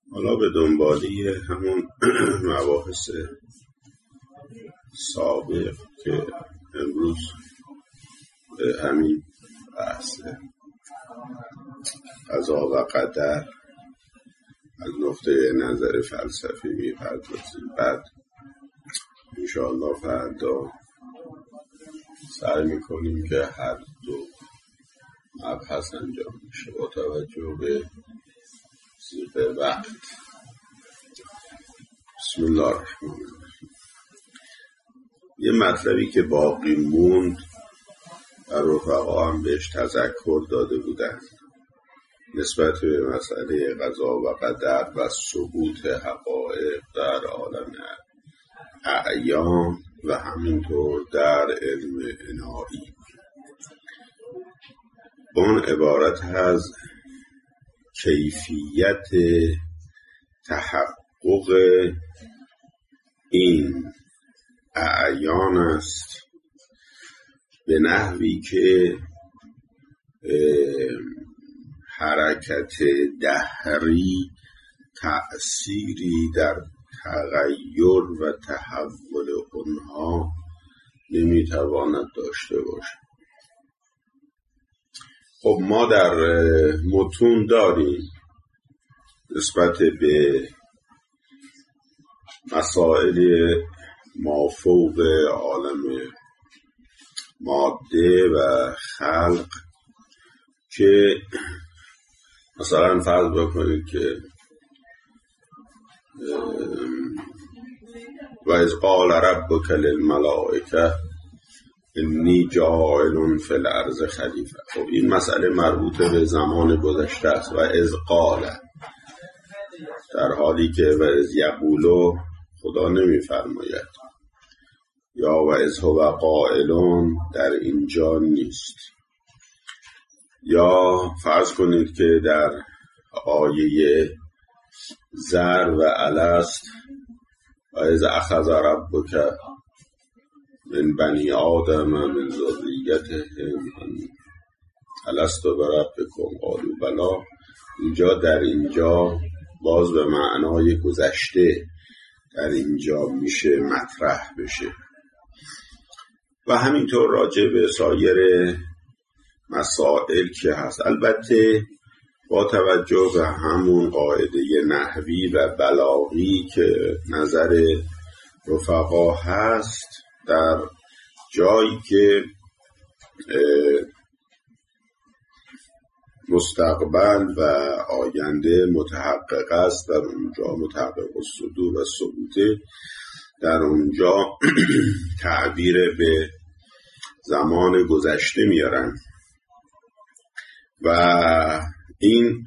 حالا به دنبالی همون مباحث سابق که امروز به همین بحث قضا و قدر از نقطه نظر فلسفی میپردازیم. بعد انشاءالله فردا سعی میکنیم که هر دو مبحث انجام میشه با توجه به زیغ وقت. بسم الله الرحمن الرحیم. یه مطلبی که باقی موند و رفقا هم بهش تذکر داده بودن نسبت به مسئله قضا و قدر و ثبوت حقایق در عالم اعیان و همینطور در علم انایی. اون عبارت از کیفیت تحقق این اعیان است به نحوی که حرکت دهری تأثیری در تغییر و تحول اونها نمیتواند داشته باشد. خب ما در متون داریم نسبت به مسائل مافوق عالم ماده و خلق که مثلا فرض بکنید که و اذ قال ربک للملائکه انی جاعل فی الارض خلیفه. خب این مسئله مربوط به زمان گذشته است. و اذ قال، در حالی که و اذ یقولو خدا نمیفرماید، یا و اذ هو قائلون در اینجا نیست. یا فرض کنید که در آیه ذر و الست و اذ اخذ ربک من بنی آدم من ذریتهم الست بربکم قالوا بلی، در اینجا باز به معنای گذشته در اینجا میشه مطرح بشه. و همینطور راجع به سایر مسائل که هست، البته با توجه به همون قاعده نحوی و بلاغی که نظر رفقا هست، در جایی که مستقبل و آینده متحقق است، در اونجا متحقق الصدور و ثبوته، در اونجا تعبیر به زمان گذشته میارن و این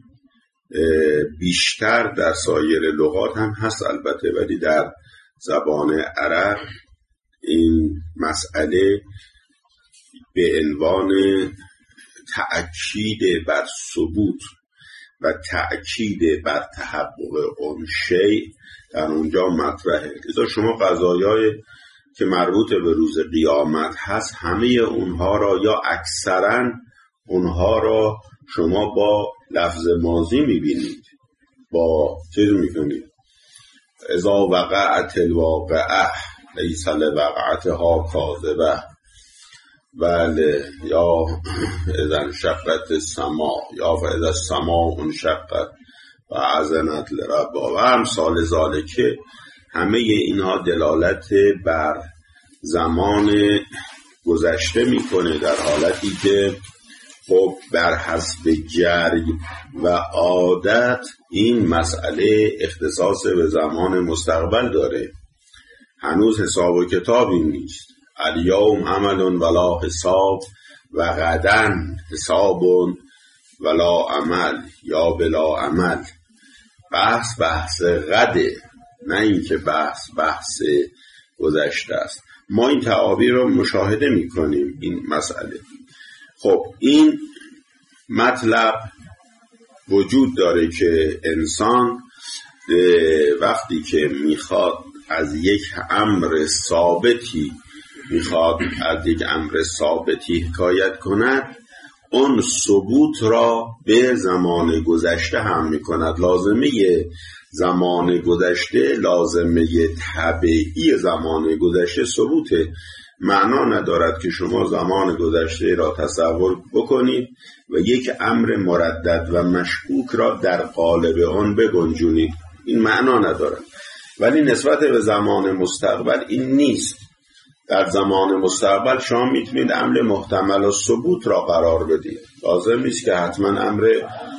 بیشتر در سایر لغات هم هست البته، ولی در زبان عرب این مسئله به عنوان تأکید بر ثبوت و تأکید بر تحقق اون شیء در اونجا مطرحه. لذا شما قضایای که مربوط به روز قیامت هست، همه اونها را یا اکثرا اونها را شما با لفظ ماضی میبینید، با چیز میکنید اذا وقعت الواقعه لیس لوقعتها کاذبه، بله، یا اذا انشقت السماء، یا فاذا السماء انشقت و اذنت لربها و امثال ذالک. همه اینها دلالت بر زمان گذشته میکنه، در حالتی که خب بر حسب جری و عادت این مسئله اختصاص به زمان مستقبل داره. هنوز حساب و کتابی نیست. الیوم عمل ولا حساب و غدا حساب ولا عمل یا بلا عمل. بحث غده، نه اینکه بحث گذشته است. ما این تعابیر رو مشاهده میکنیم این مسئله. خب این مطلب وجود داره که انسان وقتی که میخواد از یک امر ثابتی حکایت کند، اون ثبوت را به زمان گذشته هم میکند. لازمه زمان گذشته، لازمه طبیعی زمان گذشته ثبوته. معنا ندارد که شما زمان گذشته را تصور بکنید و یک امر مردد و مشکوک را در قالب آن بگنجونید. این معنا ندارد. ولی نسبت به زمان مستقبل این نیست. در زمان مستقبل شما میتونید امر محتمل و ثبوت را قرار بدید. لازم نیست که حتما امر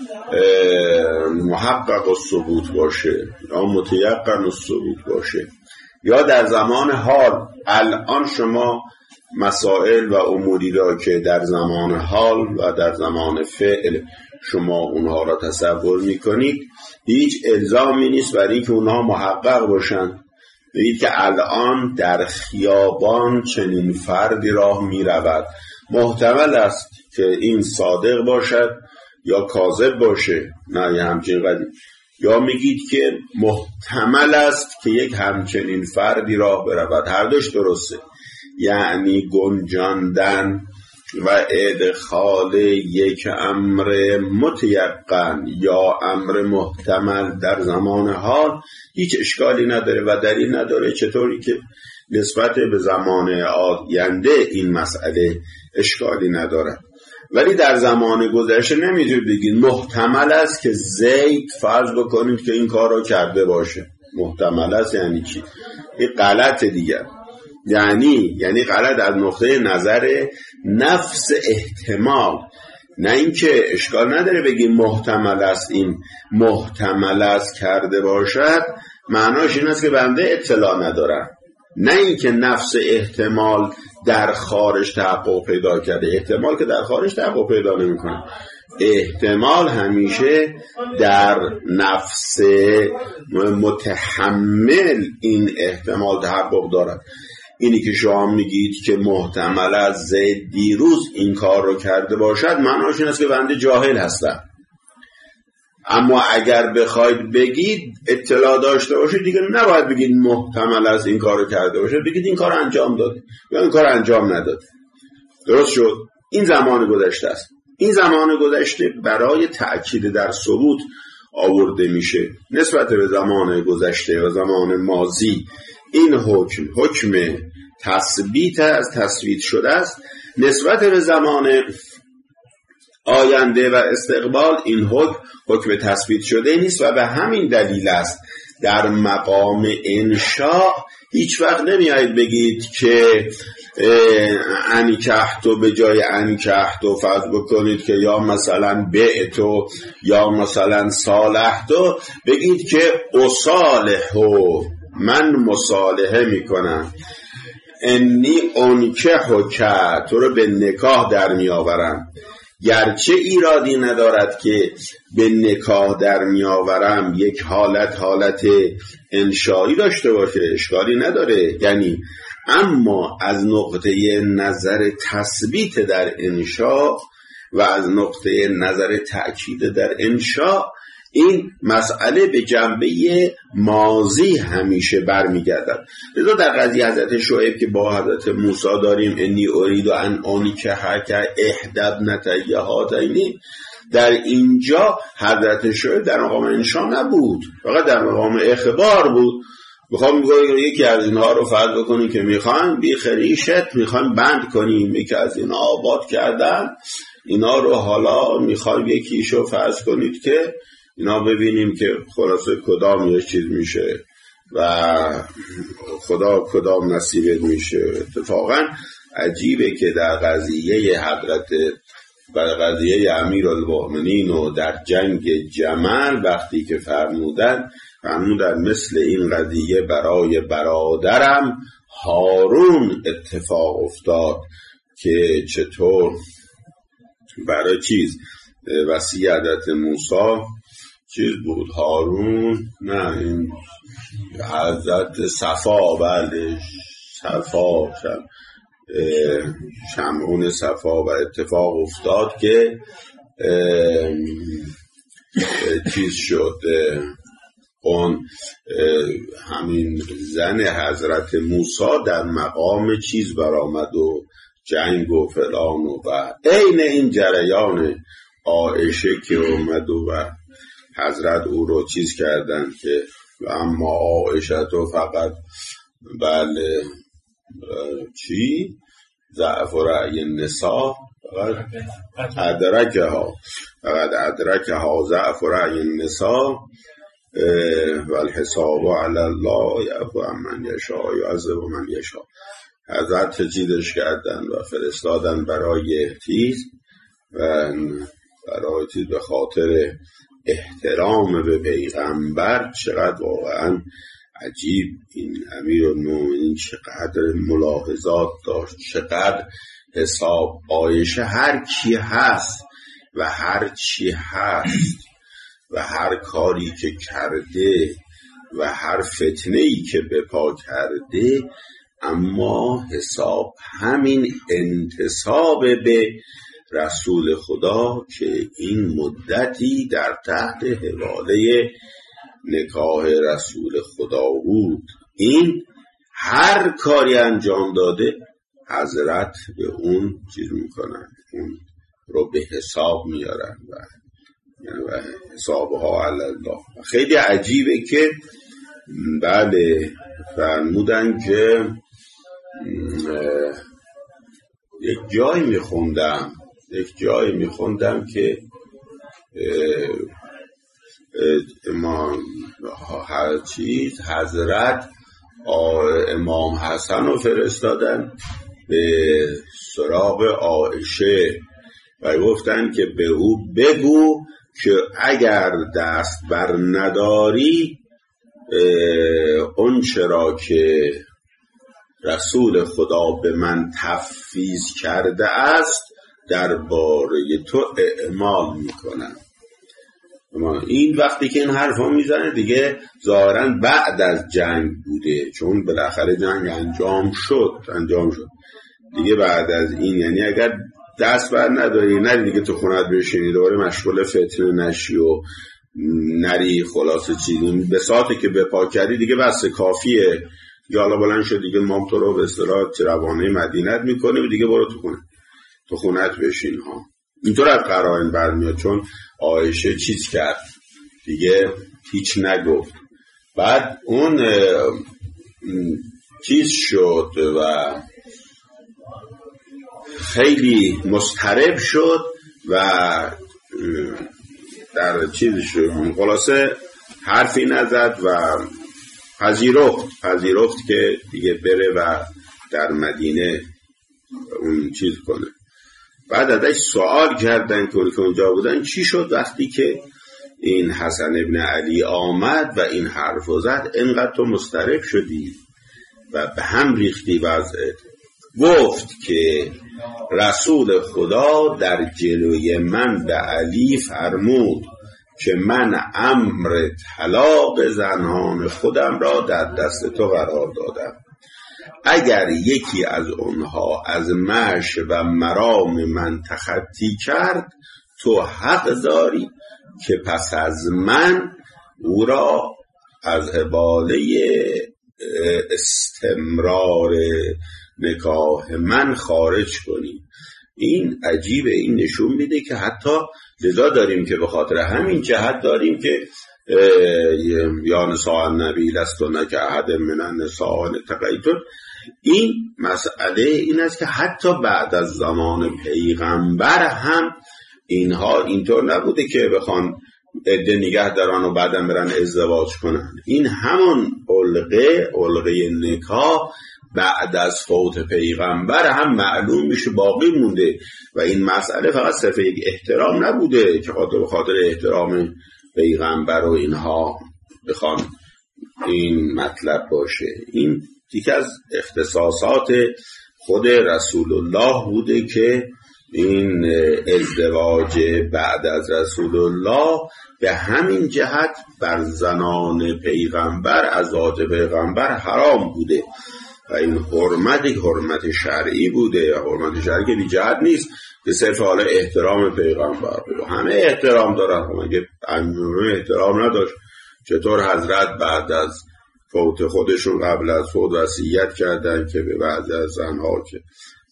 محقق و ثبوت باشه یا متیقن و ثبوت باشه. یا در زمان حال، الان شما مسائل و اموری را که در زمان حال و در زمان فعل شما اونها را تصور میکنید، هیچ الزامی نیست برای اینکه اونها محقق باشن. بگید که الان در خیابان چنین فردی راه میرود، محتمل است که این صادق باشد یا کاذب باشه، نه یه همچین قدیم. یا میگید که محتمل است که یک همچنین فردی راه برود. هر دوش درسته. یعنی گنجاندن و ادخال یک امر متیقن یا امر محتمل در زمان حال هیچ اشکالی نداره و دلیل نداره چطوری که نسبت به زمان آینده این مسئله اشکالی نداره. ولی در زمان گذشته نمیتونید بگید محتمل است که زید فرض بکنید که این کار رو کرده باشه. محتمل است یعنی چی؟ این غلط دیگه. یعنی غلط از نقطه نظر نفس احتمال، نه اینکه اشکال نداره بگیم محتمل است این محتمل است کرده باشد، معناش این است که بنده اطلاع ندارم، نه اینکه نفس احتمال در خارج تحقق پیدا کرده. احتمال که در خارج تحقق پیدا نمی‌کنه. احتمال همیشه در نفس متحمل این احتمال تحقق دارد. اینی که شما میگید که محتمل است زید دیروز این کار رو کرده باشد، معناش این است که بنده جاهل هستم. اما اگر بخواید بگید اطلاع داشته باشید دیگه نباید بگید محتمل است این کار رو کرده باشد، بگید این کار انجام داده یا این کار انجام نداده. درست شد؟ این زمان گذشته است. این زمان گذشته برای تأکید در ثبوت آورده میشه. نسبت به زمان گذشته و زمان ماضی این حکم تثبیت از تثبیت شده است. نسبت به زمان آینده و استقبال این حکم تثبیت شده نیست و به همین دلیل است در مقام انشاء هیچ وقت نمیایید بگید که انکحتو به جای انکحتو فرض بکنید که یا مثلا بعتو یا مثلا صالحتو، بگید که اصالحو، من مصالحه میکنم، انی انکحک، تو رو به نکاح در میآورم. گرچه ایرادی ندارد که به نکاح در میآورم یک حالت انشایی داشته باشه، اشکالی نداره. یعنی اما از نقطه نظر تثبیت در انشاء و از نقطه نظر تأکید در انشاء این مسئله به جنبه ماضی همیشه برمیگردد. لذا در قضیه حضرت شعیب که با حضرت موسی داریم انی ارید ان انکحک احدی ابنتیه هاتین، در اینجا حضرت شعیب در مقام انشاء نبود، فقط در مقام اخبار بود. میخوام بگم یکی از اینها رو فرض بکنیم که میخوایم بی خریشت میخوایم بند کنیم، یکی از اینا آباد کردن، اینا رو حالا میخوایم یکیشو فرض کنید که اینا ببینیم که خلاصه کدام یک چیز میشه و خدا کدام نصیبت میشه. اتفاقا عجیبه که در قضیه قضیه امیرالمؤمنین و در جنگ جمل وقتی که فرمودن مثل این قضیه برای برادرم هارون اتفاق افتاد که چطور برای وصیت حضرت موسی چیز بود، هارون نه این حضرت صفا، بله صفا شمعون صفا، و اتفاق افتاد که چیز شد، اون همین زن حضرت موسی در مقام چیز برآمد و جنگ و فلان و عین این جریان عایشه که اومد و حضرت او رو چیز کردن که اما عایشه تو فقط بله چی؟ ضعف و رأی النساء فقط ادرکها ضعف و رأی النساء و الحساب علی الله یعفو عمن یشاء یعذب من یشاء. حضرت چیزش کردن و فرستادن برای به خاطر احترام به پیغمبر. چقدر واقعا عجیب این امیرالمومنین چقدر ملاحظات داشت، چقدر حساب. عایشه هر کی هست و هر چی هست و هر کاری که کرده و هر فتنه‌ای که به پا کرده، اما حساب همین انتساب به رسول خدا که این مدتی در تحت حواله نکاح رسول خدا بود. این هر کاری انجام داده حضرت به اون چیز میکنن، اون رو به حساب میارن و حسابها علی الله. خیلی عجیبه که بله فرمودن که یک جایی میخوندم که حضرت امام حسن رو فرستادن به سراغ عایشه و گفتن که به او بگو که اگر دست بر نداری اون چرا که رسول خدا به من تفویض کرده است درباره تو اعمال میکنم. این وقتی که این حرفا میزنه دیگه ظاهراً بعد از جنگ بوده، چون بالاخره جنگ انجام شد دیگه. بعد از این یعنی اگر دست بر نداری نری دیگه تو خونت بشینی دوباره مشغول فتنه نشی و نری خلاصه چیزی به ساعتی که به پا کردی دیگه بس کافیه. یا حالا بلند شد دیگه ما تو رو به اصطلاح روانه مدینت میکنه و دیگه برو تو خونت بشین ها. اینطور از قرائن برمیاد، چون عایشه چیز کرد دیگه هیچ نگفت. بعد اون چیز شد و خیلی مضطرب شد و در چیز شد خلاصه حرفی نزد و پذیرفت که دیگه بره و در مدینه اون چیز کنه. بعد ازش سوال کردن که اونجا بودن چی شد وقتی که این حسن ابن علی آمد و این حرف زد انقدر تو مضطرب شدی و به هم ریختی وضعت. گفت که رسول خدا در جلوی من به علی فرمود که من امر طلاق زنان خودم را در دست تو قرار دادم. اگر یکی از اونها از معش و مرام من تخطی کرد تو حق داری که پس از من او را از حواله استمرار نکاح من خارج کنی. این عجیبه، این نشون میده که حتی لذا داریم که به خاطر همین جهت داریم که یا نساء النبی لستن کاحد من النساء اتقیتن. این مسئله این است که حتی بعد از زمان پیغمبر هم اینها اینطور نبوده که بخوان عده نگه دارن و بعدم برن ازدواج کنن. این همون علقه نکاح بعد از فوت پیغمبر هم معلوم میشه باقی مونده و این مسئله فقط صرف یک احترام نبوده که به خاطر احترام پیغمبر و اینها بخوان این مطلب باشه. این یکی از اختصاصات خود رسول الله بوده که این ازدواج بعد از رسول الله به همین جهت بر زنان پیغمبر ازواج پیغمبر حرام بوده و این حرمت شرعی بوده. حرمت شرعی که بی جهت نیست که صرف حالا احترام پیغمبر بود. همه احترام دارن، اگه احترام نداشت چطور حضرت بعد از فوت خودشون قبل از فوت وصیت کردن که به بعضی از زنها که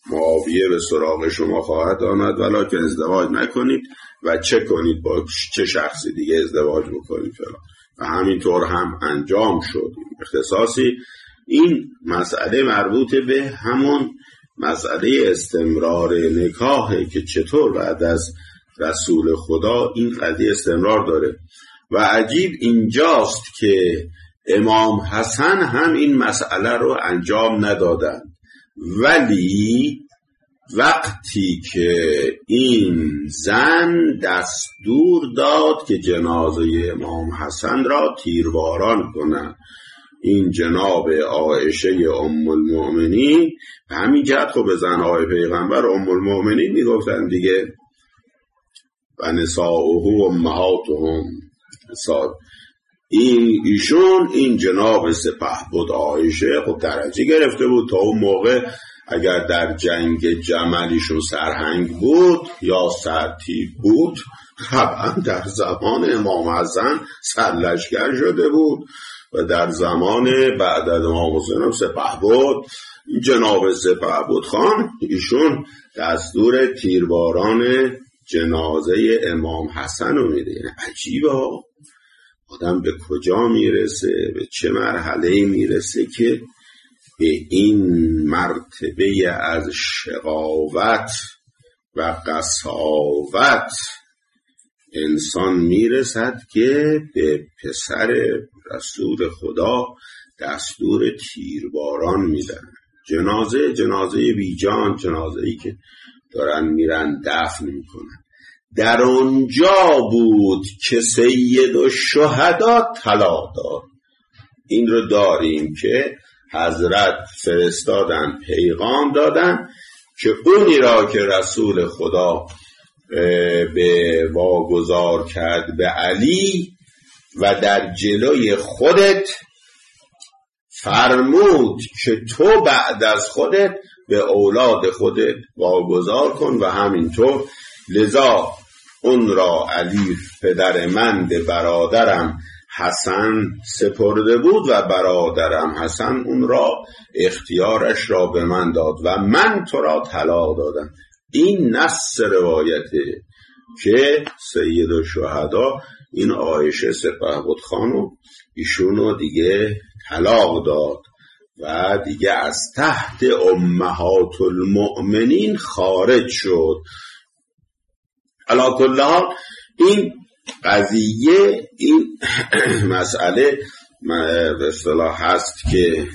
معاویه به سراغ شما خواهد آمد ولکن ازدواج نکنید و چه کنید با چه شخصی دیگه ازدواج بکنید فلان. و همینطور هم انجام شد. اختصاصی این مسئله مربوط به همون مسئله استمرار نکاحه که چطور بعد از رسول خدا این قضیه استمرار داره. و عجیب اینجاست که امام حسن هم این مسئله رو انجام ندادن، ولی وقتی که این زن دستور داد که جنازه امام حسن را تیرباران کنند، این جناب عایشه ام المؤمنین، به همین جهت خب به زنهای پیغمبر ام المؤمنین میگفتن دیگه، و نساؤه امهاتهم، ایشون این جناب سپهبد عایشه خب درجه گرفته بود. تا اون موقع اگر در جنگ جمل ایشون سرهنگ بود یا سرتیپ بود، طبعا در زمان امام حسن سرلشکر شده بود و در زمان بعد از امام حسین سپهبد، جناب سپهبد خان، ایشون دستور تیرباران جنازه امام حسن رو میده. عجیبه آدم به کجا میرسه، به چه مرحله میرسه که به این مرتبه از شقاوت و قساوت انسان میرسد که به پسر رسول خدا دستور تیرباران میدن. جنازه بیجان، جنازه‌ای که دارن میرن دفن میکنن. در اونجا بود که سید الشهدا طلاق داد. این رو داریم که حضرت فرستادن، پیغام دادن که اونی را که رسول خدا به واگذار کرد به علی و در جلوی خودت فرمود که تو بعد از خودت به اولاد خودت واگذار کن و همینطور، لذا اون را علی پدر من به برادرم حسن سپرده بود و برادرم حسن اون را اختیارش را به من داد و من تو را طلاق دادم. این نص روایته که سید الشهدا این عایشه سپهبد خانو ایشونو دیگه طلاق داد و دیگه از تحت امهات المؤمنین خارج شد. علی کل حال این قضیه، این مسئله به اصطلاح هست که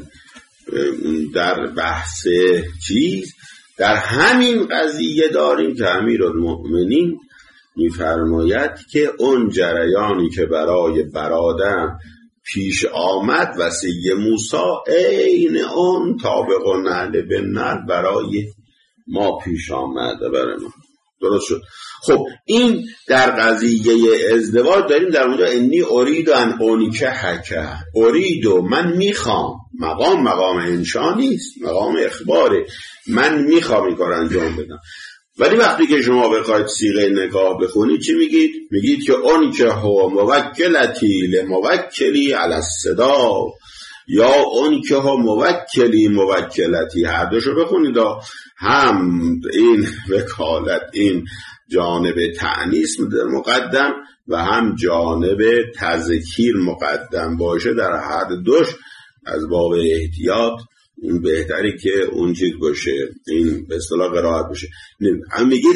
در بحث در همین قضیه داریم که امیرالمؤمنین می‌فرماید که اون جریانی که برای برادر پیش آمد وصیه موسی، عین اون طابق و نعل به نعل برای ما پیش آمد برای ما. درست شد. خب این در قضیه ازدواج داریم در اونجا انی ارید ان انکحک، ارید و من میخوام، مقام انشا نیست، مقام اخباره، من میخوام این کار انجام بدم. ولی وقتی که شما بخواید صیغه نکاح بخونید چی میگید؟ میگید که اون که هو موکلتی لموکلی علی الصدا، یا اون که ها موکلی موکلتی، هر دوشو بخونید. هم این وکالت، این جانب تأنیث مقدم و هم جانب تذکیر مقدم باشه. در هر دوش از باب احتیاط این بهتری که اون چیز باشه، این به اصطلاح قرائت باشه. هم میگید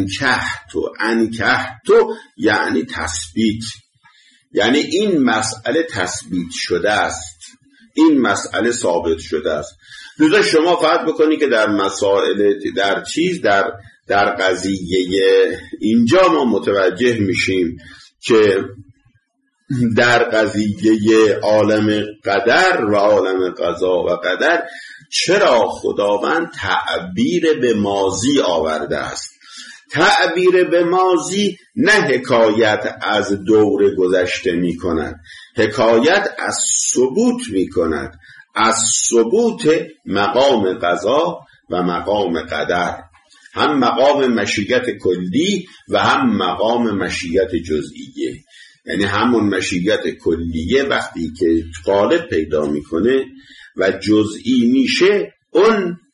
انکحتو یعنی تثبیت، یعنی این مسئله تثبیت شده است، این مسئله ثابت شده است. لذا شما فقط بکنید که در مسائل در قضیه اینجا ما متوجه میشیم که در قضیه عالم قدر و عالم قضا و قدر چرا خداوند تعبیر به ماضی آورده است. تعبیر به ماضی نه حکایت از دور گذشته می کند، حکایت از ثبوت می کند، از ثبوت مقام قضا و مقام قدر، هم مقام مشیت کلی و هم مقام مشیت جزئیه. یعنی همون مشیت کلیه وقتی که غالب پیدا میکنه و جزئی میشه، اون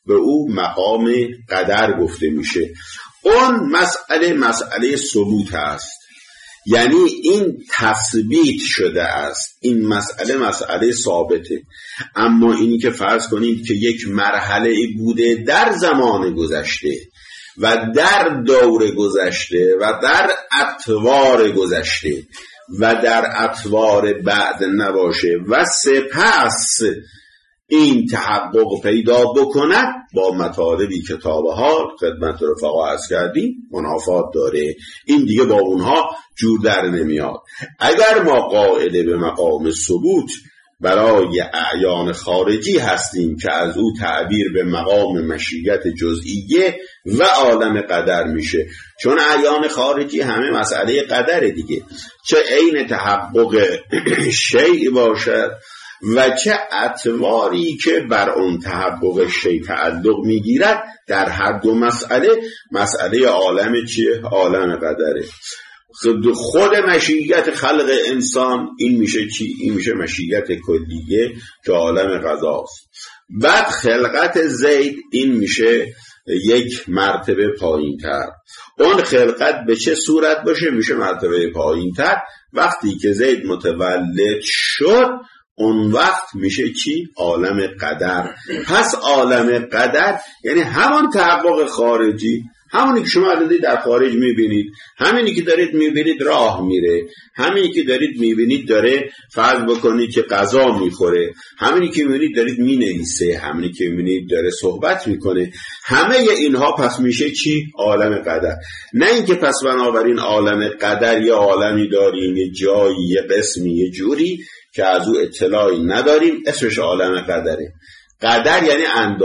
به او مقام قدر گفته میشه. اون مسئله ثبوت است، یعنی این تثبیت شده است، این مسئله ثابته. اما اینی که فرض کنید که یک مرحله بوده در زمان گذشته و در دور گذشته و در اطوار گذشته و در اطوار بعد نباشه و سپس این تحقق پیدا بکند، با مطالبی که تا به حال خدمت رفقا عرض کردیم منافات داره. این دیگه با اونها جور در نمیاد. اگر ما قائل به مقام ثبوت برای اعیان خارجی هستیم که از او تعبیر به مقام مشیت جزئیه و عالم قدر میشه، چون اعیان خارجی همه مسئله قدره دیگه، چه عین تحقق شیء باشد و چه اطواری که بر اون تحقق شیء تعلق میگیرد، در هر دو مسئله عالم چیه؟ عالم قدره. خود مشیت خلق انسان این میشه چی؟ این میشه مشیت کلیه که عالم قضاست. بعد خلقت زید این میشه یک مرتبه پایین تر. اون خلقت به چه صورت باشه؟ میشه مرتبه پایین تر. وقتی که زید متولد شد اون وقت میشه چی؟ عالم قدر. پس عالم قدر یعنی همان تحقق خارجی، همونی که شما الان در خارج میبینید، همینی که دارید میبینید راه میره، همینی که دارید میبینید داره فرض بکنید که غذا میخوره، همینی که میبینید دارید مینویسه، همینی که میبینید داره صحبت میکنه، همه اینها پس میشه چی؟ عالم قدر. نه اینکه پس بنابراین عالم قدر یه عالمی داریم، یه جایی، یه قسمی، یه جوری که از او اطلاعی نداریم، اسمش عالم قدره. قدر یعنی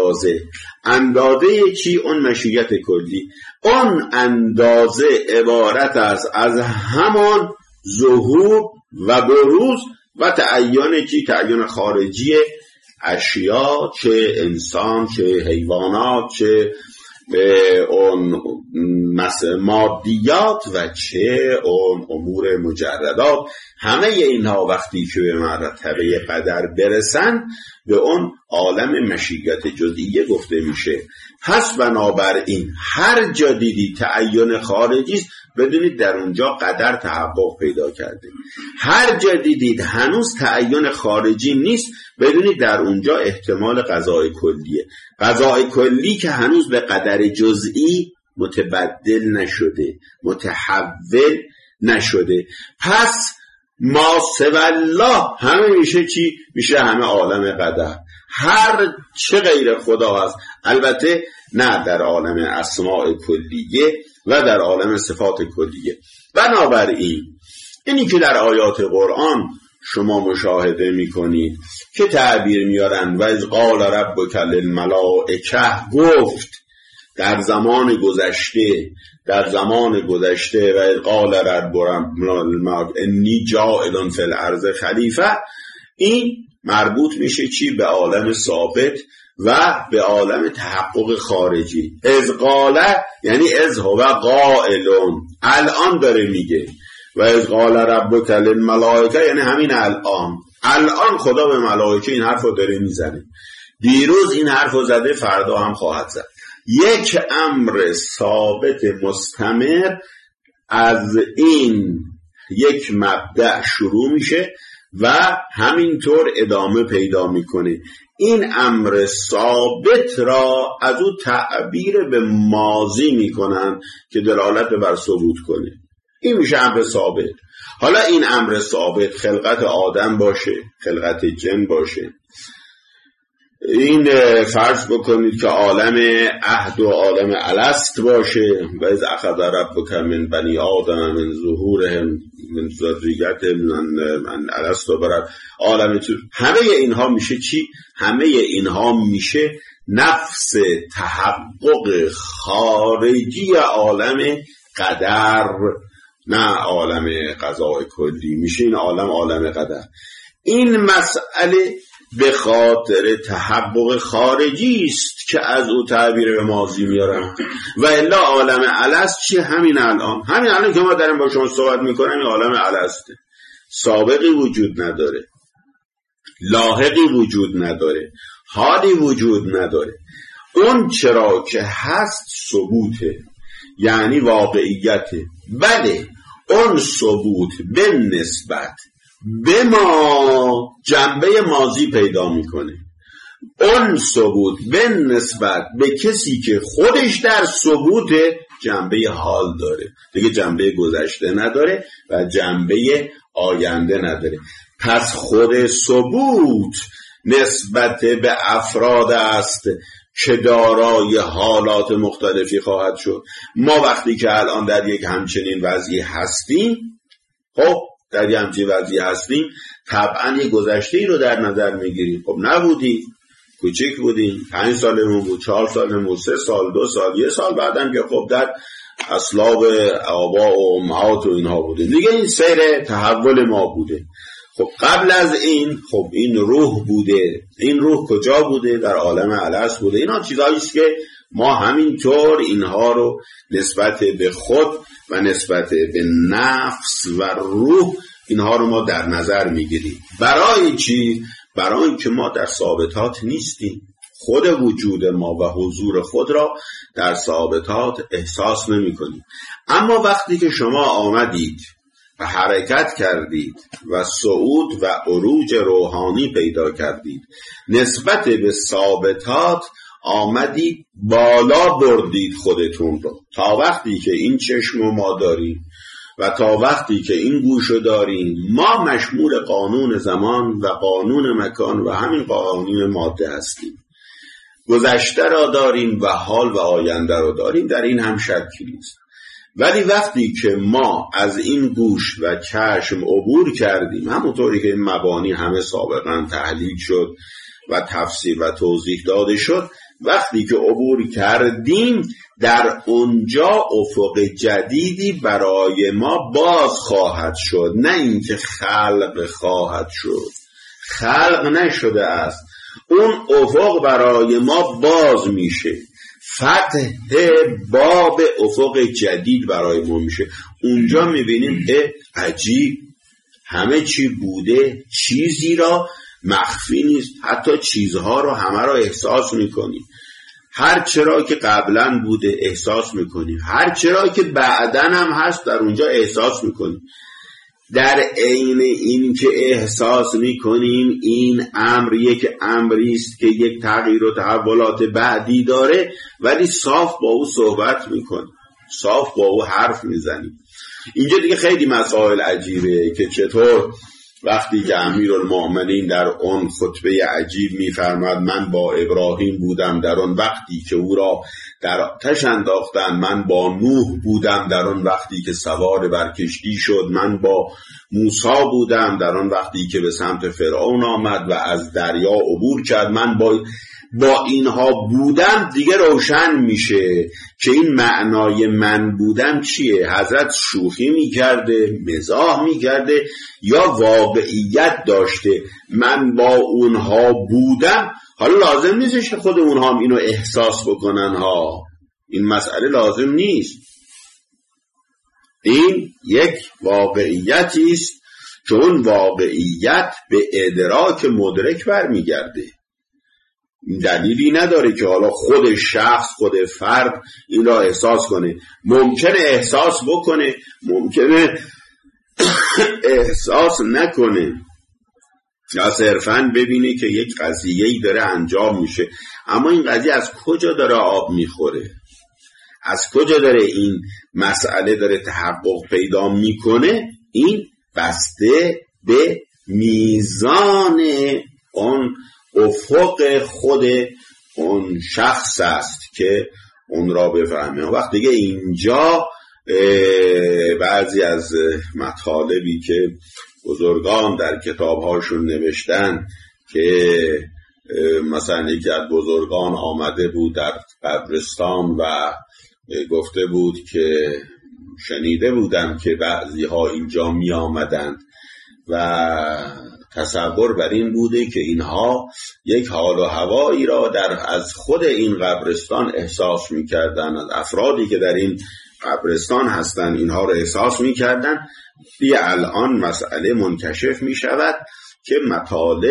اندازه چی؟ اون مشیت کلی. اون اندازه عبارت است از همان ظهور و بروز و تعیین چی؟ تعیین خارجی اشیا، چه انسان، چه حیوانات، چه اون مادیات و چه اون امور مجردات. همه اینها وقتی که به مرتبه قدر برسن به اون عالم مشیت جزئیه گفته میشه. پس بنابراین هر جا دیدید تعین خارجی است، بدونید در اونجا قدر تحقق پیدا کرده. هر جا دیدید هنوز تعین خارجی نیست، بدونید در اونجا احتمال قضای کلیه. قضای کلی که هنوز به قدر جزئی متبدل نشده، متحول نشده. پس ما سوى الله همه میشه چی؟ میشه همه عالم قدر. هر چه غیر خدا هست، البته نه در عالم اسماء کلیه و در عالم صفات کلیه. بنابراین اینی که در آیات قرآن شما مشاهده میکنید که تعبیر میارن و اذ قال ربک للملائکه، گفت در زمان گذشته و اذ قال ربک انی جاعل فی الارض خلیفه، این مربوط میشه چی؟ به عالم ثابت و به عالم تحقق خارجی. اذ قال یعنی اذ هو قائلون، الان داره میگه. و اذ قال ربک للملائکه یعنی همین الان خدا به ملائکه این حرف رو داره میزنه. دیروز این حرف رو زده، فردا هم خواهد زد. یک امر ثابت مستمر از این یک مبدأ شروع میشه و همینطور ادامه پیدا میکنه. این امر ثابت را از او تعبیر به ماضی میکنن که دلالت بر ثبوت کنه. این میشه امر ثابت. حالا این امر ثابت خلقت آدم باشه، خلقت جن باشه، این فرض بکنید که عالم عهد و عالم الست باشه، و از اخذ ربک من بنی آدم من ظهورهم من ذریتهم من الست و برد عالم چیز. همه اینها میشه چی؟ همه اینها میشه نفس تحقق خارجی عالم قدر، نه عالم قضای کلی. میشه این عالم قدر. این مسئله به خاطر تحقق خارجی است که از او تعبیر به ماضی میارن، و الا عالم الست چی؟ همین الان که ما داریم با شما صحبت میکنیم این عالم السته. سابقی وجود نداره، لاحقی وجود نداره، حالی وجود نداره. اون چرا که هست ثبوته، یعنی واقعیته. بله اون ثبوت به نسبت به ما جنبه ماضی پیدا میکنه، اون ثبوت به نسبت به کسی که خودش در ثبوت جنبه حال داره، دیگه جنبه گذشته نداره و جنبه آینده نداره. پس خود ثبوت نسبت به افراد است که دارای حالات مختلفی خواهد شد. ما وقتی که الان در یک همچنین وضعی هستیم، خب در یک همچنین وضعی هستیم طبعا یک گذشته‌ای رو در نظر میگیریم. خب نبودیم، کوچک بودیم، 5 سالمون بود، 4 سالمون بود، 3 سال، 2 سال، 1 سال بعدم که خب در اصلاب آبا و امهات و اینها بوده دیگه. این سیر تحول ما بوده. خب قبل از این خب این روح بوده. این روح کجا بوده؟ در عالم الست بوده. اینا چیزایی است که ما همینطور اینها رو نسبت به خود و نسبت به نفس و روح اینها رو ما در نظر میگیریم. برای چی؟ برای اینکه ما در ثابتات نیستیم. خود وجود ما و حضور خود را در ثابتات احساس نمی کنیم. اما وقتی که شما آمدید و حرکت کردید و صعود و عروج روحانی پیدا کردید، نسبت به ثابتات آمدید بالا بردید خودتون رو. تا وقتی که این چشم ما داریم و تا وقتی که این گوشو داریم، ما مشمول قانون زمان و قانون مکان و همین قانون ماده هستیم. گذشته را داریم و حال و آینده را داریم، در این هم شکی نیست. ولی وقتی که ما از این گوش و چشم عبور کردیم، همونطوری که این مبانی همه سابقا تحلیل شد و تفسیر و توضیح داده شد، وقتی که عبور کردیم در اونجا افق جدیدی برای ما باز خواهد شد. نه اینکه خلق خواهد شد، خلق نشده است، اون افق برای ما باز میشه، فتح باب افق جدید برای ما میشه. اونجا میبینیم عجیب، همه چی بوده، چیزی را مخفی نیست، حتی چیزها رو همه را احساس میکنیم. هر چرا که قبلا بوده احساس میکنیم، هر چرا که بعداً هم هست در اونجا احساس میکنیم. در عین این که احساس میکنیم این امر یک امری است که یک تغییر و تحولات بعدی داره، ولی صاف با او صحبت میکنیم، صاف با او حرف میزنیم. اینجا دیگه خیلی مسائل عجیبه که چطور وقتی که امیرالمؤمنین در اون خطبه عجیب میفرماد من با ابراهیم بودم در اون وقتی که او را در آتش انداختند، من با نوح بودم در اون وقتی که سوار بر کشتی شد، من با موسی بودم در اون وقتی که به سمت فرعون آمد و از دریا عبور کرد، من با اینها بودم، دیگه روشن میشه که این معنای من بودم چیه. حضرت شوخی میکرده، مزاح میکرده یا واقعیت داشته؟ من با اونها بودم، حالا لازم نیستش که خود اونها هم اینو احساس بکنن ها، این مسئله لازم نیست. این یک واقعیتی است که اون واقعیت به ادراک مدرک برمیگرده. دلیلی نداره که حالا خود شخص، خود فرد این را احساس کنه. ممکنه احساس بکنه، ممکنه احساس نکنه، یا صرفاً ببینه که یک قضیه‌ای داره انجام میشه، اما این قضیه از کجا داره آب میخوره، از کجا داره این مسئله داره تحقق پیدا میکنه، این بسته به میزان اون افق خود اون شخص است که اون را بفهمه. وقت دیگه اینجا بعضی از مطالبی که بزرگان در کتابهاشون نوشتن که مثلا یکی از بزرگان آمده بود در قبرستان و گفته بود که شنیده بودم که بعضی ها اینجا می آمدند و تصور بر این بوده که اینها یک حال و هوایی را از خود این قبرستان احساس می کردن، از افرادی که در این قبرستان هستن اینها را احساس می کردن. الان مسئله منکشف می شود که مطالب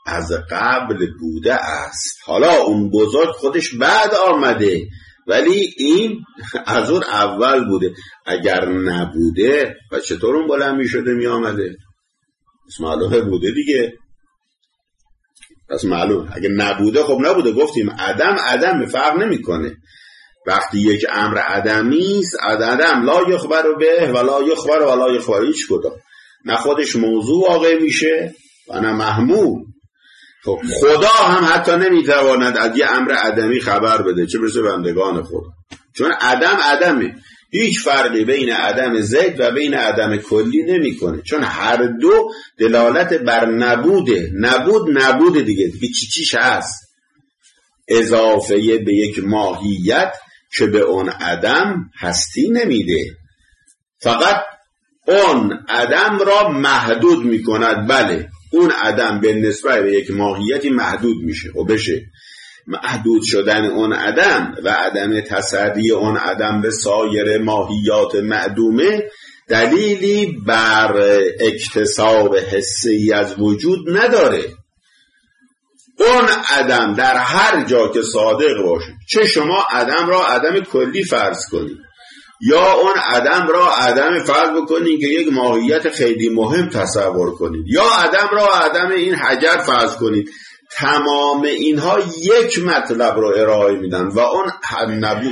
از قبل بوده است. حالا اون بزرگ خودش بعد آمده، ولی این از اون اول بوده. اگر نبوده و چطور اون بلند می شده می آمده؟ پس معلومه بوده دیگه. پس معلوم اگه نبوده خب نبوده. گفتیم عدم فرق نمی کنه. وقتی یک امر عدمی است، عدم لا یخبر به و لا یخبر و لا یخبر، هیچ کدام نه خودش موضوع واقع میشه و نه محمول. خب خدا هم حتی نمیتواند از یه امر عدمی خبر بده، چه برسه بندگان خدا، چون عدمه. هیچ فرقی بین عدم ضد و بین عدم کلی نمیکنه، چون هر دو دلالت بر نبوده. نبود دیگه چیش هست، اضافه به یک ماهیت که به اون عدم هستی نمیده، فقط اون عدم را محدود میکند. بله اون عدم به نسبت به یک ماهیتی محدود میشه و بشه محدود شدن اون عدم و عدم تصدی اون عدم به سایر ماهیات معدومه دلیلی بر اکتساب حسی از وجود نداره. اون عدم در هر جا که صادق باشه، چه شما عدم را عدم کلی فرض کنید یا اون عدم را عدم فرض بکنید که یک ماهیت خیلی مهم تصور کنید، یا عدم را عدم این حجر فرض کنید، تمام اینها یک مطلب رو ارائه میدن و اون نبود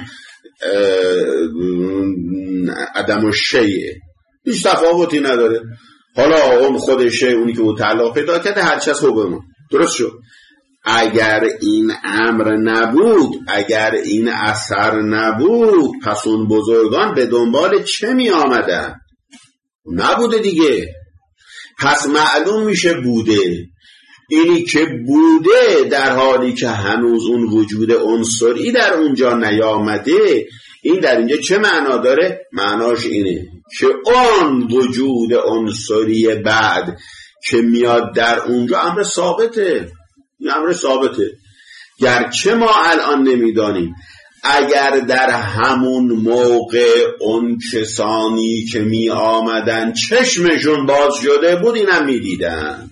عدم الشیء، هیچ تفاوتی نداره. حالا اون خود شیء، اونی که متعلق پیدا کرده، هر چیز حکم درست شد. اگر این امر نبود، اگر این اثر نبود، پس اون بزرگان به دنبال چه می آمدن؟ نبوده دیگه. پس معلوم میشه بوده. اینی که بوده در حالی که هنوز اون وجود عنصری در اونجا نیامده، این در اینجا چه معنا داره؟ معناش اینه که اون وجود عنصری بعد که میاد در اونجا امر ثابته. این امر ثابته، گرچه ما الان نمیدانیم. اگر در همون موقع اون کسانی که می آمدن چشمشون باز شده بود، اینم می دیدن،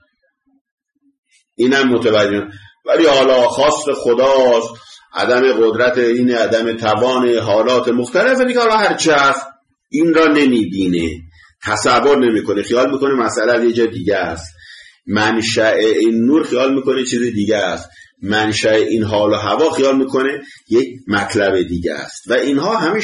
اینم متوجه. ولی حالا خواست خداست، عدم قدرت این، عدم توان، حالات مختلفه دیگه. حالا هرچه هست این را نمی بینه، تصور نمی کنه، خیال میکنه مسئله یه جا دیگه است. منشأ این نور خیال میکنه چیز دیگه است، منشأ این حال و هوا خیال میکنه یک مطلب دیگه است. و اینها همه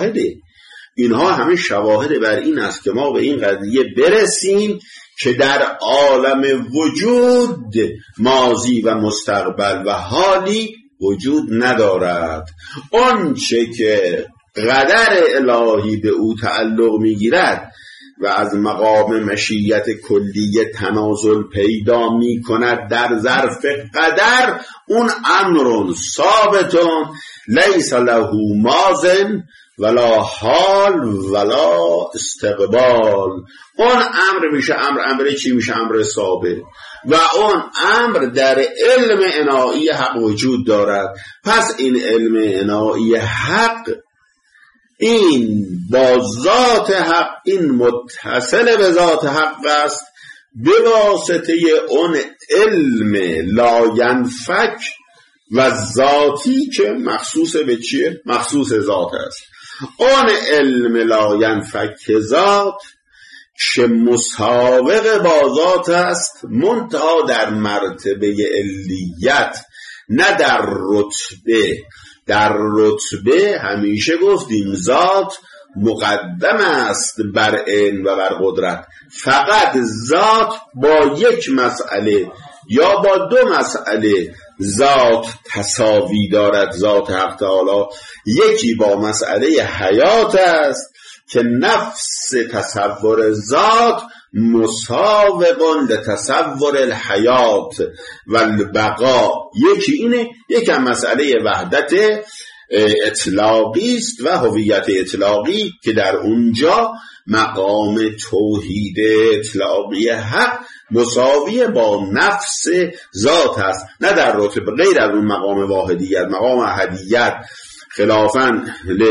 شواهده بر این است که ما به این قضیه برسیم که در عالم وجود ماضی و مستقبل و حالی وجود ندارد. اون چه که قدر الهی به او تعلق میگیرد و از مقام مشیت کلیه تنازل پیدا می کند در ظرف قدر، اون امر ثابتون لیس له ماضٍ ولا حال ولا استقبال. اون امر میشه امر چی میشه؟ امر ثابت. و اون امر در علم انایی حق وجود دارد. پس این علم انایی حق، این با ذات حق، این متصل به ذات حق است به واسطه اون علم لاینفک و ذاتی که مخصوص به چیه؟ مخصوص ذات است. اون علم لاینفک ذات که مسابق با ذات است، منتها در مرتبه علیت، نه در رتبه. در رتبه همیشه گفتیم ذات مقدم است بر علم و بر قدرت. فقط ذات با یک مسئله یا با دو مسئله ذات تساوی دارد. ذات حق تعالی یکی با مسئله حیات است که نفس تصور ذات مسابق لتصور الحیات و البقا. یکی اینه، یکی هم مسئله وحدت اطلاقی است و هویت اطلاقی که در اونجا مقام توحید اطلاقی حق مساوی با نفس ذات است، نه در رتبه غیر از اون مقام واحدیت، مقام احدیت خلافاً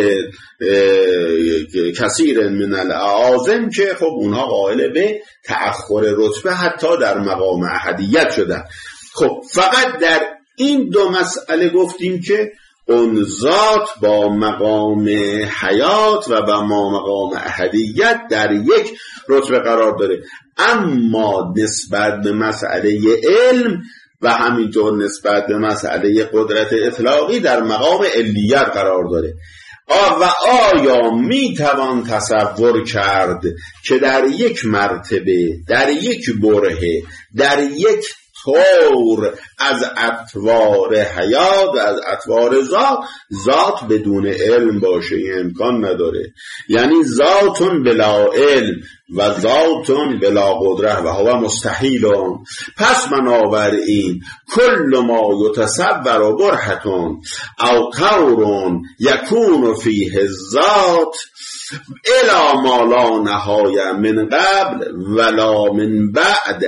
کثیر من الاعاظم که خب اونها قائل به تأخر رتبه حتی در مقام احدیت شدن. خب فقط در این دو مسئله گفتیم که اون ذات با مقام حیات و با مقام احدیت در یک رتبه قرار داره، اما نسبت به مسئله علم و همینطور نسبت به مسئله قدرت اطلاقی در مقام علیت قرار داره. و آیا میتوان تصور کرد که در یک مرتبه، در یک برهه، در یک طور از اطوار حیات، از اطوار ذات بدون علم باشه؟ این امکان نداره. یعنی ذاتون بلا علم و ذاتون بلا قدرت و هو مستحیلون. پس بنابراین کل ما یتصور برهتون او طورون یکون فیه ذات الا ما لا نهایه من قبل ولا من بعد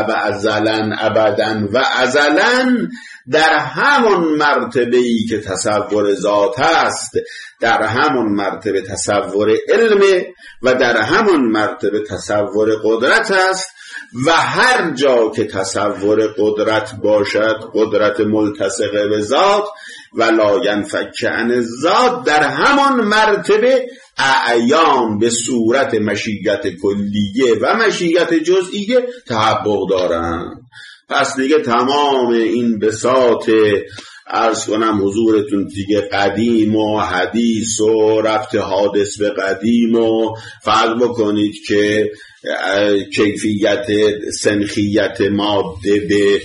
ابدا و ازلا، در همون مرتبه‌ای که تصور ذات است، در همون مرتبه تصور علم و در همون مرتبه تصور قدرت است، و هر جا که تصور قدرت باشد، قدرت ملتصقه به ذات و لا ینفک عن ذات، در همان مرتبه اعیان به صورت مشیت کلیه و مشیت جزئیه تحقق دارند. پس دیگه تمام این بساط عرض کنم حضورتون دیگه قدیم و حدیث و ربط حادث به قدیم و فرض بکنید که کیفیت سنخیت ماده به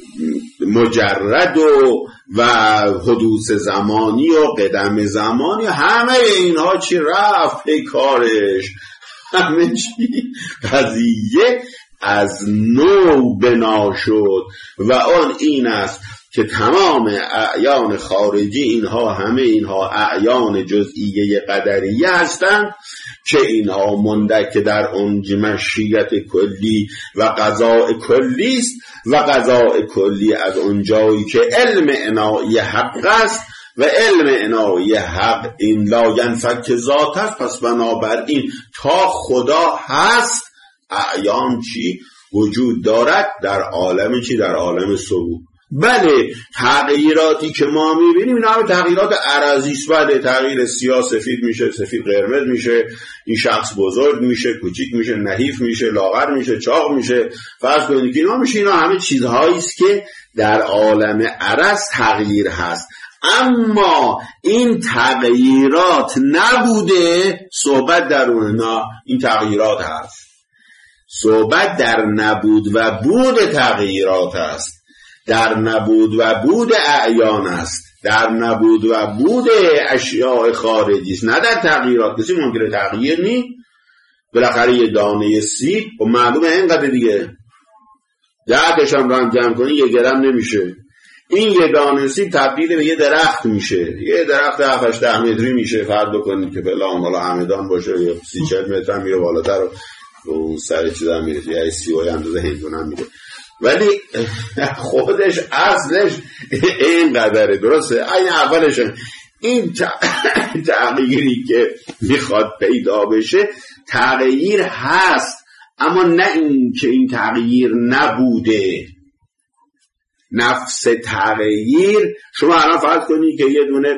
مجرد و حدوث زمانی و قدم زمانی، همه اینها چی رفت کارش، همه چی قضیه از نو بنا شد. و آن این است که تمام اعیان خارجی اینها، همه اینها اعیان جزئیه قدریه هستند که اینها مندک در اون مشیت کلی و قضاء کلی است، و قضاء کلی از اون جایی که علم انایی حق است و علم انایی حق این لا ینفک ذات است. پس بنابراین تا خدا هست اعیان چی وجود دارد در عالم چی؟ در عالم ثبوت. بله تغییراتی که ما میبینیم اینا همه تغییرات عرضی است. بله تغییر سیاه سفید میشه، سفید قرمز میشه، این شخص بزرگ میشه، کوچیک میشه، نحیف میشه، لاغر میشه، چاق میشه، فرض کنید که اینا میشه. اینا همه چیزهایی است که در عالم عرض تغییر هست، اما این تغییرات نبوده صحبت در اونها. این تغییرات هست، صحبت در نبود و بود تغییرات است، در نبود و بود اعیان است، در نبود و بود اشیاء خارجی است، نه در تغییرات. کسی ممکنه تغییر نی، بالاخره یه دانه سیب و معلومه اینقدر دیگه 10 هم رو جمع کنی 1 گرم نمیشه. این یه دانه سیب تبدیل به یه درخت میشه، یه درخت 7-8 متری میشه. فرض کنید که بالا همدان باشه، یه 30-40 متر میره بالاتر و اون سر چیزا میره، یه 30 اندازه هندونه هم میره، ولی خودش اصلش این قدره. درسته؟ این اولش این تغییری که میخواد پیدا بشه تغییر هست، اما نه این که این تغییر نبوده. نفس تغییر، شما الان فرض کنید که یه دونه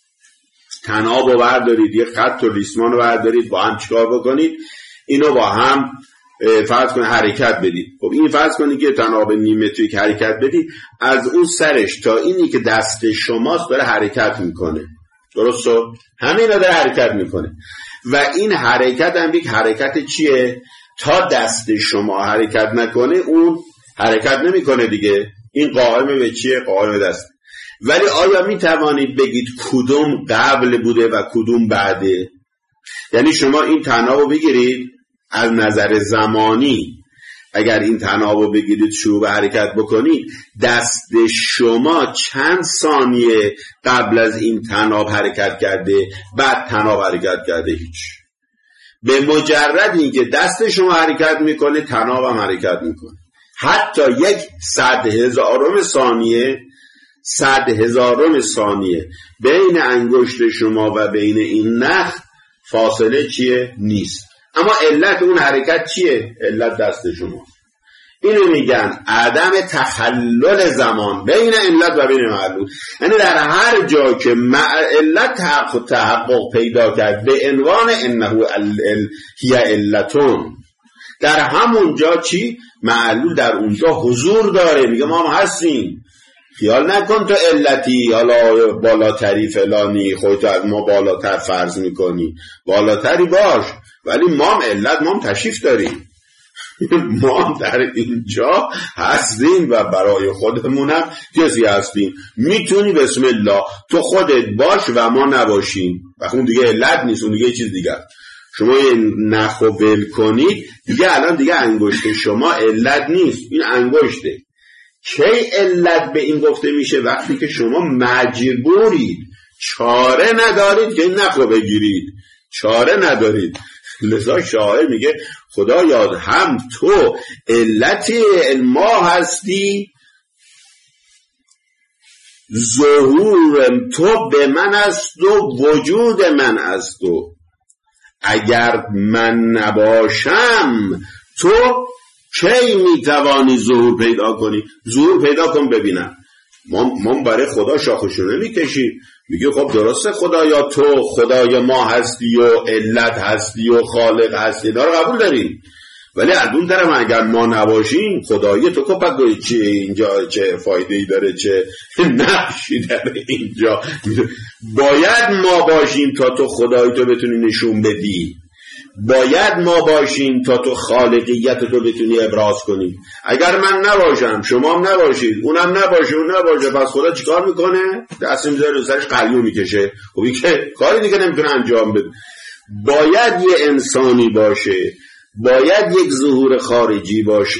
طناب رو بردارید، یه خط و ریسمان رو بردارید، با هم چیکار بکنید؟ اینو با هم فرض کنید حرکت بدید. خب این فرض کنید که طناب نیم متری که حرکت بدید، از اون سرش تا اینی که دست شماست داره حرکت میکنه. درسته؟ همین داره حرکت میکنه و این حرکت هم یک حرکت چیه؟ تا دست شما حرکت نکنه اون حرکت نمیکنه دیگه. این قائم به چیه؟ قائم به دست. ولی آیا میتوانید بگید کدوم قبل بوده و کدوم بعده؟ یعنی شما این طنابو بگیرید از نظر زمانی، اگر این طنابو بگیرید شروع به حرکت بکنید، دست شما چند ثانیه قبل از این طناب حرکت کرده، بعد طناب حرکت کرده؟ هیچ. به مجرد اینکه دست شما حرکت میکنه طناب هم حرکت میکنه. حتی 1/100,000 ثانیه 100,000 ثانیه بین انگشت شما و بین این نخ فاصله چیه؟ نیست. اما علت اون حرکت چیه؟ علت دست شما. اینو میگن عدم تخلل زمان بین علت و بین معلول. یعنی در هر جا که علت تحقق پیدا کرد به عنوان انه هی علتون، در همون جا چی؟ معلول در اونجا حضور داره. میگه ما هم هستیم. خیال نکن تو علتی حالا بالاتری فلانی، خودت از ما بالاتر فرض میکنی. بالاتری باش، ولی ما هم علت، ما هم تشریف داریم. ما هم در اینجا هستیم و برای خودمونم کسی هستیم. میتونی بسم الله تو خودت باش و ما نباشیم، و اون دیگه علت نیست، اون دیگه چیز دیگه. شما این نخو ول کنید دیگه، الان دیگه انگشت شما علت نیست، این انگشته. کی علت به این گفته میشه؟ وقتی که شما مجبورید، چاره ندارید که نخو بگیرید، چاره ندارید. لذا شاعر میگه خدایا هم تو علتی ما هستی، ظهور تو به من است و وجود من است، و اگر من نباشم تو کی میتوانی ظهور پیدا کنی؟ ظهور پیدا کن ببینم. ما برای خدا شاخشونه میکشیم، میگه خب درسته خدایا تو خدای ما هستی و علت هستی و خالق هستی، داره قبول داریم، ولی از اون طرف اگر ما نباشیم خدایی تو کپک چه اینجا چه فایده‌ای داره، چه نقشی داره اینجا؟ باید ما باشیم تا تو خدایی تو بتونی نشون بدی، باید ما باشیم تا تو خالقیت تو بتونی ابراز کنی. اگر من نباشم، شما هم نباشید، اونم نباشه، اون نباشه، پس خدا چیکار میکنه؟ دست میذاره رو سرش قلیون میکشه. خب که کاری دیگه نمیتونه انجام بده. باید یه انسانی باشه، باید یک ظهور خارجی باشه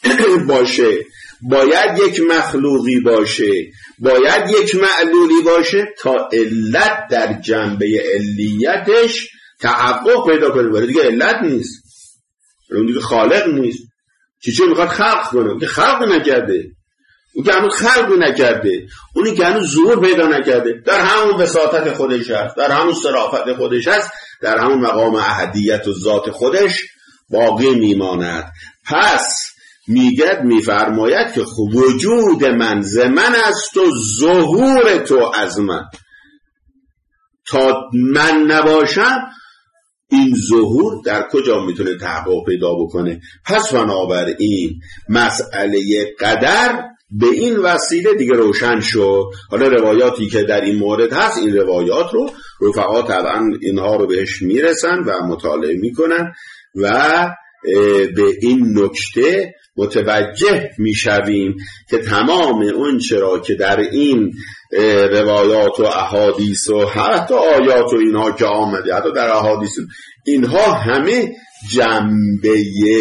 باید یک مخلوقی باشه، باید یک معلولی باشه تا علت در جنبه علیتش تحقق پیدا کنه. ولی دیگه علت نیست، اون دیگه خالق نیست. چی میخواد خلق کنه؟ اون که خلق نکرده، اون که هنوز خلق نکرده، اونی که هنوز ظهور پیدا نکرده، در همون وساطت خودش هست، در همون صرافت خودش هست، در همون مقام احدیت و ذات خودش باقی میماند. پس میفرماید که وجود من ز من است و ظهور تو از من. تا من نباشم این ظهور در کجا میتونه تحقق پیدا بکنه؟ پس بنابراین مسئله قدر به این وسیله دیگه روشن شد. حالا روایاتی که در این مورد هست، این روایات رو رفقا طبعا اینها رو بهش میرسن و مطالعه میکنن و به این نکته متوجه میشویم که تمام اون چرا که در این روایات و احادیث و حتی آیات و اینها که آمده، حتی در احادیث اینها همه جنبه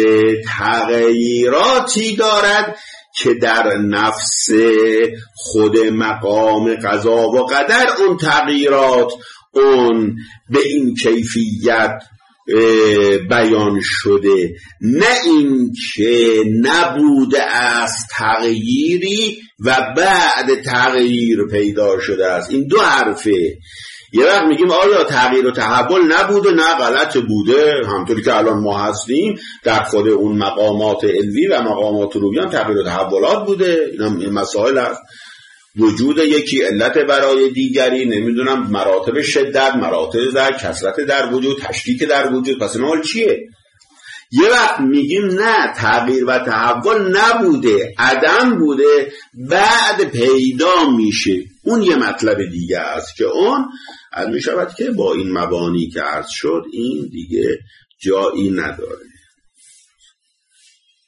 تغییراتی دارد که در نفس خود مقام قضا و قدر اون تغییرات اون به این کیفیت بیان شده، نه این که نبوده است تغییری و بعد تغییر پیدا شده است. این دو حرفه. یه وقت میگیم آیا تغییر و تحول نبوده؟ نه، غلط بوده. همطوری که الان ما هستیم در خود اون مقامات علوی و مقامات روحی تغییر و تحولات بوده. این مسائل هست. وجود یکی علت برای دیگری، نمیدونم مراتب شدت، مراتب در کثرت در وجود، تشکیک در وجود. پس این حال چیه؟ یه وقت میگیم نه، تغییر و تحول نبوده، عدم بوده، بعد پیدا میشه. اون یه مطلب دیگه است که اون از میشود که با این مبانی که عرض شد این دیگه جایی نداره.